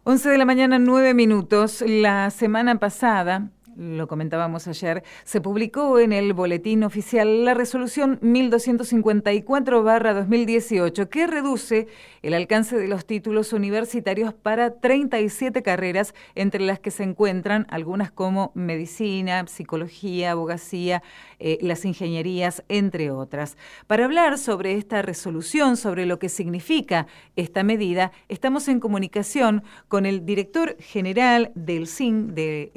11 de la mañana, 9 minutos. La semana pasada, lo comentábamos ayer, se publicó en el Boletín Oficial la resolución 1254/2018, que reduce el alcance de los títulos universitarios para 37 carreras, entre las que se encuentran algunas como medicina, psicología, abogacía, las ingenierías, entre otras. Para hablar sobre esta resolución, sobre lo que significa esta medida, estamos en comunicación con el director general del SIN,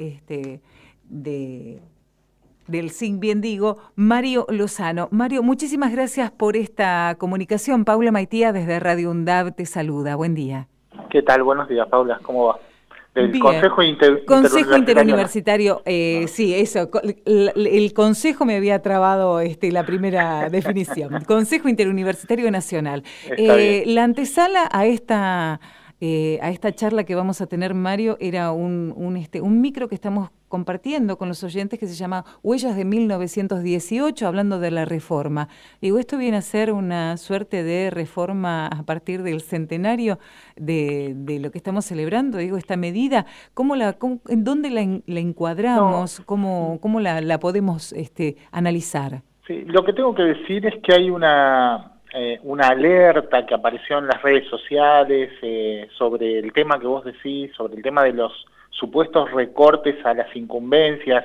del SIN, bien digo, Mario Lozano. Mario, muchísimas gracias por esta comunicación. Paula Maitía desde Radio UNDAV te saluda. Buen día. ¿Qué tal? Buenos días, Paula. ¿Cómo va? Del Bien. Consejo Interuniversitario, sí, eso. El Consejo me había trabado la primera definición. Consejo Interuniversitario Nacional. La antesala a esta charla que vamos a tener, Mario, era un micro que estamos compartiendo con los oyentes que se llama Huellas de 1918, hablando de la reforma. Digo, esto viene a ser una suerte de reforma a partir del centenario de lo que estamos celebrando. Digo, esta medida, ¿en dónde la encuadramos? ¿Cómo la podemos analizar? Sí, lo que tengo que decir es que hay una alerta que apareció en las redes sociales sobre el tema que vos decís, sobre el tema de los supuestos recortes a las incumbencias,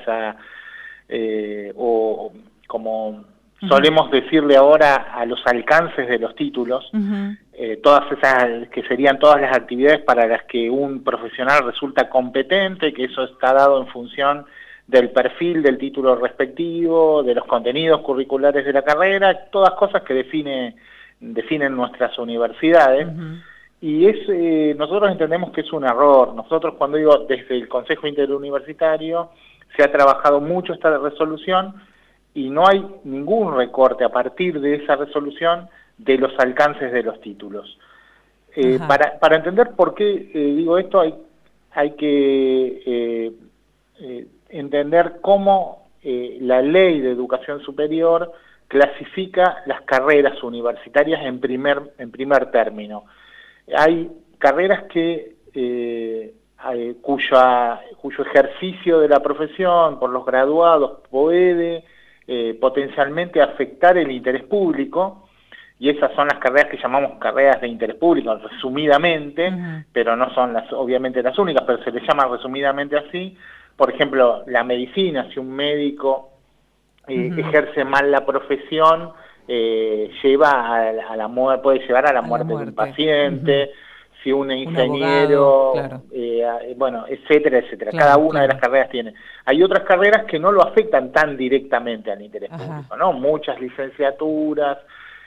o como solemos decirle ahora, a los alcances de los títulos, todas esas que serían todas las actividades para las que un profesional resulta competente, que eso está dado en función del perfil del título respectivo, de los contenidos curriculares de la carrera, todas cosas que definen nuestras universidades. Y nosotros entendemos que es un error. Nosotros, cuando digo desde el Consejo Interuniversitario, se ha trabajado mucho esta resolución y no hay ningún recorte a partir de esa resolución de los alcances de los títulos. Para entender por qué digo esto, hay que entender cómo la Ley de Educación Superior clasifica las carreras universitarias en primer término. Hay carreras cuyo ejercicio de la profesión por los graduados puede potencialmente afectar el interés público, y esas son las carreras que llamamos carreras de interés público, resumidamente, pero no son obviamente las únicas, pero se les llama resumidamente así. Por ejemplo, la medicina, si un médico ejerce mal la profesión, puede llevar a la muerte de un paciente. Si un ingeniero, abogado, claro. Etcétera, etcétera. Claro, Cada una de las carreras tiene. Hay otras carreras que no lo afectan tan directamente al interés público, ¿no? Muchas licenciaturas,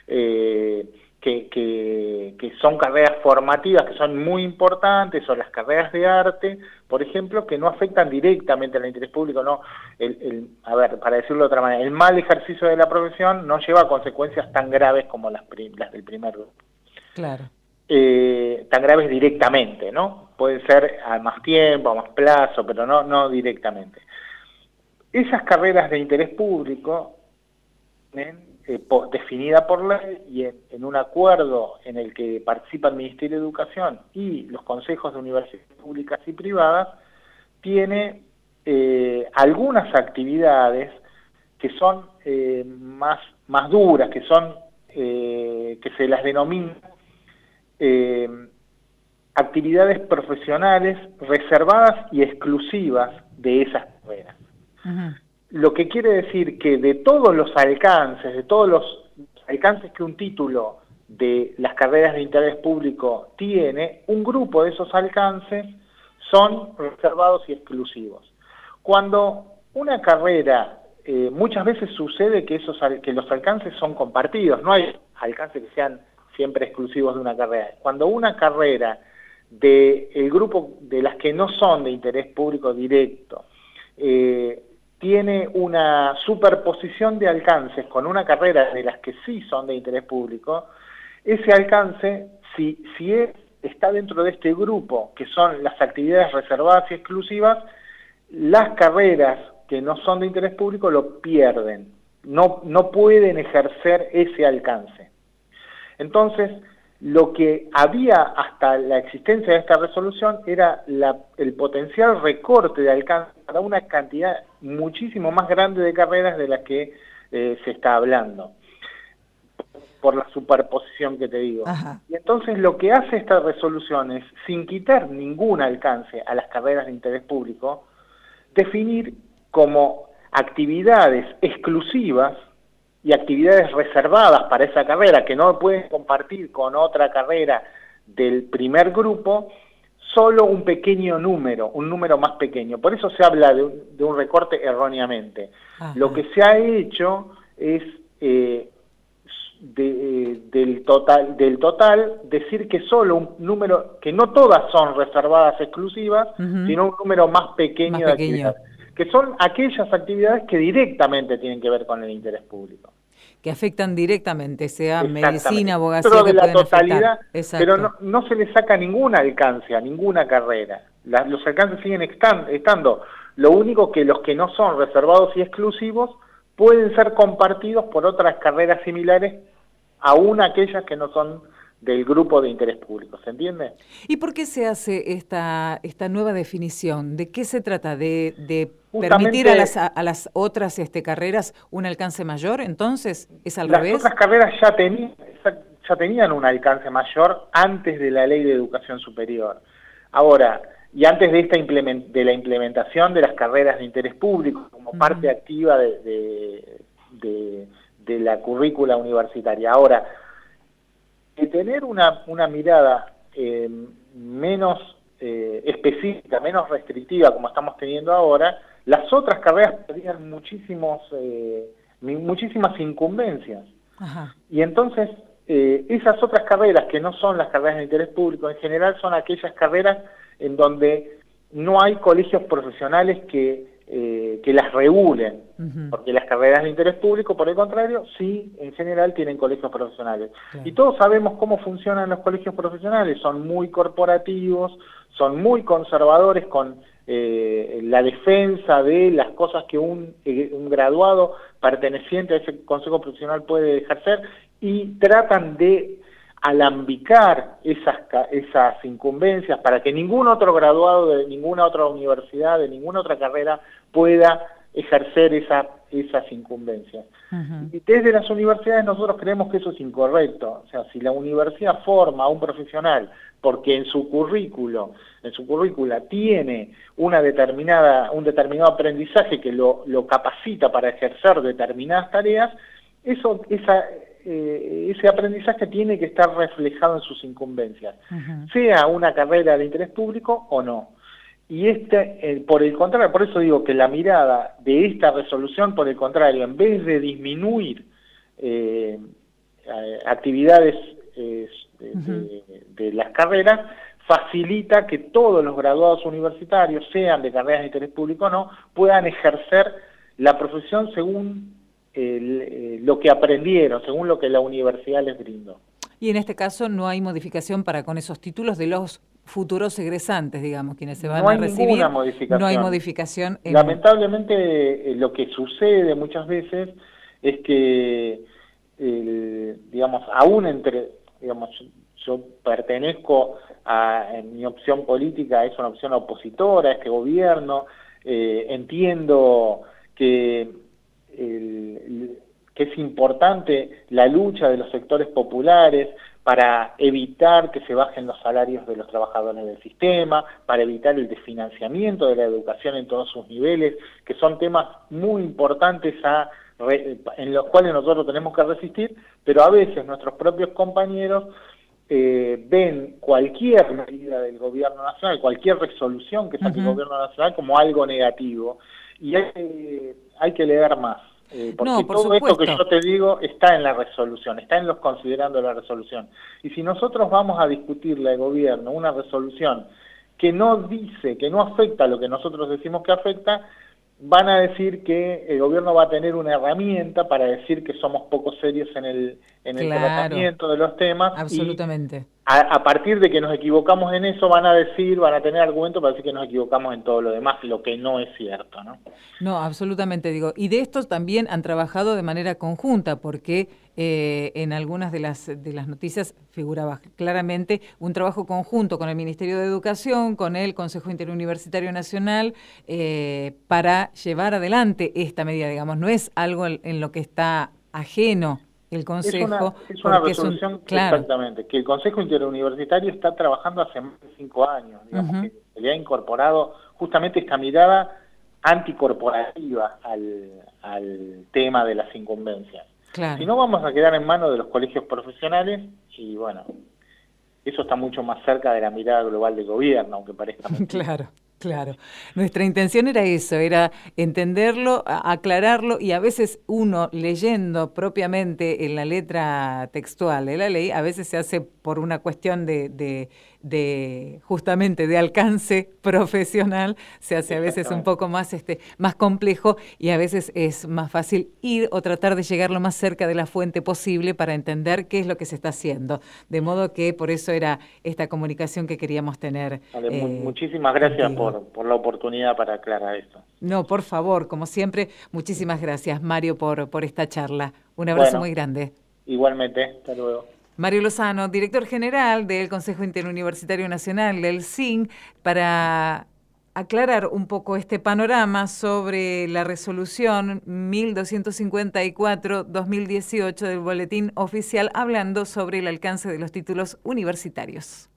que son carreras formativas, que son muy importantes, o las carreras de arte, por ejemplo, que no afectan directamente al interés público, ¿no? Para decirlo de otra manera, el mal ejercicio de la profesión no lleva a consecuencias tan graves como las del primer grupo. Claro. Tan graves directamente, ¿no? Pueden ser a más tiempo, a más plazo, pero no directamente. Esas carreras de interés público, definida por ley y en un acuerdo en el que participa el Ministerio de Educación y los consejos de universidades públicas y privadas, tiene algunas actividades que son más duras, que se las denomina actividades profesionales reservadas y exclusivas de esas carreras. Lo que quiere decir que de todos los alcances que un título de las carreras de interés público tiene, un grupo de esos alcances son reservados y exclusivos. Cuando una carrera, muchas veces sucede que los alcances son compartidos, no hay alcances que sean siempre exclusivos de una carrera. Cuando una carrera del grupo de las que no son de interés público directo tiene una superposición de alcances con una carrera de las que sí son de interés público, ese alcance, si está dentro de este grupo, que son las actividades reservadas y exclusivas, las carreras que no son de interés público lo pierden, no pueden ejercer ese alcance. Entonces, lo que había hasta la existencia de esta resolución era el potencial recorte de alcance para una cantidad muchísimo más grande de carreras de las que se está hablando, por la superposición que te digo. Ajá. Y entonces lo que hace esta resolución es, sin quitar ningún alcance a las carreras de interés público, definir como actividades exclusivas y actividades reservadas para esa carrera que no pueden compartir con otra carrera del primer grupo, solo un pequeño número, un número más pequeño. Por eso se habla de un recorte erróneamente. Ajá. Lo que se ha hecho es del total decir que solo un número, que no todas son reservadas exclusivas, sino un número más pequeño de actividades, que son aquellas actividades que directamente tienen que ver con el interés público. Que afectan directamente, sea medicina, abogacía, pero de que la pueden totalidad, afectar. Pero no se le saca ningún alcance a ninguna carrera. Los alcances siguen estando. Lo único que los que no son reservados y exclusivos pueden ser compartidos por otras carreras similares, aún aquellas que no son del grupo de interés público, ¿se entiende? ¿Y por qué se hace esta nueva definición? ¿De qué se trata? ¿De permitir a las otras carreras un alcance mayor? Entonces, ¿es al revés? Las otras carreras ya tenían un alcance mayor antes de la Ley de Educación Superior. Ahora, y antes de la implementación de las carreras de interés público como parte activa de la currícula universitaria. Ahora, de tener una mirada menos específica, menos restrictiva como estamos teniendo ahora, las otras carreras perdían muchísimas incumbencias. Ajá. Y entonces, esas otras carreras que no son las carreras de interés público en general son aquellas carreras en donde no hay colegios profesionales que las regulen, porque las carreras de interés público, por el contrario, sí, en general tienen colegios profesionales. Claro. Y todos sabemos cómo funcionan los colegios profesionales, son muy corporativos, son muy conservadores con la defensa de las cosas que un graduado perteneciente a ese consejo profesional puede ejercer, y tratan de alambicar esas incumbencias para que ningún otro graduado de ninguna otra universidad, de ninguna otra carrera, pueda ejercer esas incumbencias. Y desde las universidades nosotros creemos que eso es incorrecto. O sea, si la universidad forma a un profesional porque en su currícula tiene un determinado aprendizaje que lo capacita para ejercer determinadas tareas, ese aprendizaje tiene que estar reflejado en sus incumbencias, sea una carrera de interés público o no. Y por el contrario, por eso digo que la mirada de esta resolución, por el contrario, en vez de disminuir actividades de las carreras, facilita que todos los graduados universitarios, sean de carreras de interés público o no, puedan ejercer la profesión según lo que aprendieron, según lo que la universidad les brindó. Y en este caso no hay modificación para con esos títulos de los futuros egresantes, digamos, quienes se van a recibir. No hay modificación. Lamentablemente lo que sucede muchas veces es que, yo pertenezco en mi opción política, es una opción opositora a este gobierno, entiendo que es importante la lucha de los sectores populares para evitar que se bajen los salarios de los trabajadores del sistema, para evitar el desfinanciamiento de la educación en todos sus niveles, que son temas muy importantes en los cuales nosotros tenemos que resistir, pero a veces nuestros propios compañeros ven cualquier medida del gobierno nacional, cualquier resolución que saque el gobierno nacional como algo negativo, y hay que leer más. Porque todo esto que yo te digo está en la resolución, está en los considerando la resolución. Y si nosotros vamos a discutirle al gobierno una resolución que no dice, que no afecta a lo que nosotros decimos que afecta, van a decir que el gobierno va a tener una herramienta para decir que somos poco serios en el tratamiento de los temas. Absolutamente. Y a partir de que nos equivocamos en eso, van a tener argumentos para decir que nos equivocamos en todo lo demás, lo que no es cierto, ¿no? No, absolutamente, digo. Y de esto también han trabajado de manera conjunta, porque en algunas de las noticias figuraba claramente un trabajo conjunto con el Ministerio de Educación, con el Consejo Interuniversitario Nacional, para llevar adelante esta medida, digamos, no es algo en lo que está ajeno el Consejo. Es una resolución, claro, exactamente, que el Consejo Interuniversitario está trabajando hace más de 5 años, digamos, que se le ha incorporado justamente esta mirada anticorporativa al tema de las incumbencias. Claro. Si no, vamos a quedar en manos de los colegios profesionales y, bueno, eso está mucho más cerca de la mirada global del gobierno, aunque parezca mentira. Claro. Claro, nuestra intención era eso, era entenderlo, aclararlo, y a veces uno leyendo propiamente en la letra textual de la ley, a veces se hace por una cuestión de justamente de alcance profesional, se hace a veces un poco más más complejo, y a veces es más fácil ir o tratar de llegar lo más cerca de la fuente posible para entender qué es lo que se está haciendo. De modo que por eso era esta comunicación que queríamos tener. Vale, muchísimas gracias por la oportunidad para aclarar esto. No, por favor, como siempre, muchísimas gracias, Mario, por esta charla. Un abrazo muy grande. Igualmente, hasta luego. Mario Lozano, director general del Consejo Interuniversitario Nacional, del CIN, para aclarar un poco este panorama sobre la resolución 1254-2018 del Boletín Oficial, hablando sobre el alcance de los títulos universitarios.